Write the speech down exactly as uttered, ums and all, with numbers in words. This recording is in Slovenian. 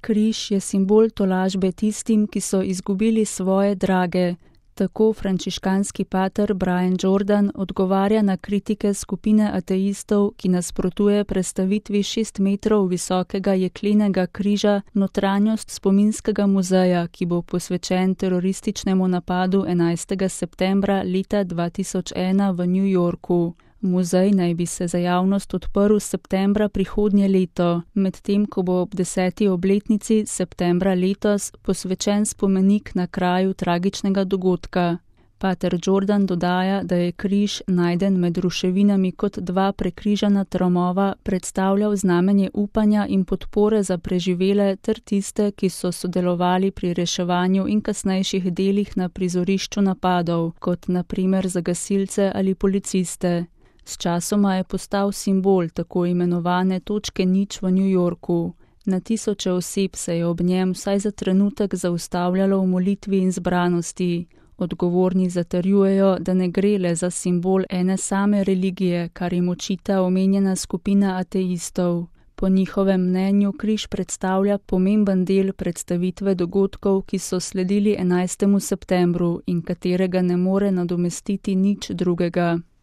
Križ je simbol tolažbe tistim, ki so izgubili svoje drage. Tako frančiškanski pater Brian Jordan odgovarja na kritike skupine ateistov, ki nasprotuje prestavitvi šest metrov visokega jeklenega križa v notranjost spominskega muzeja, ki bo posvečen terorističnemu napadu enajstega septembra leta dva tisoč ena v New Yorku. Muzej naj bi se za javnost odprl septembra prihodnje leto, medtem ko bo ob deseti obletnici septembra letos posvečen spomenik na kraju tragičnega dogodka. Pater Jordan dodaja, da je križ, najden med ruševinami kot dva prekrižana tromova, predstavljal znamenje upanja in podpore za preživele ter tiste, ki so sodelovali pri reševanju in kasnejših delih na prizorišču napadov, kot na primer za gasilce ali policiste. Sčasoma je postal simbol tako imenovane točke nič v New Yorku. Na tisoče oseb se je ob njem vsaj za trenutek zaustavljalo v molitvi in zbranosti. Odgovorni zatrjujejo, da ne gre le za simbol ene same religije, kar jim očita omenjena skupina ateistov. Po njihovem mnenju križ predstavlja pomemben del predstavitve dogodkov, ki so sledili enajstemu septembru in katerega ne more nadomestiti nič drugega.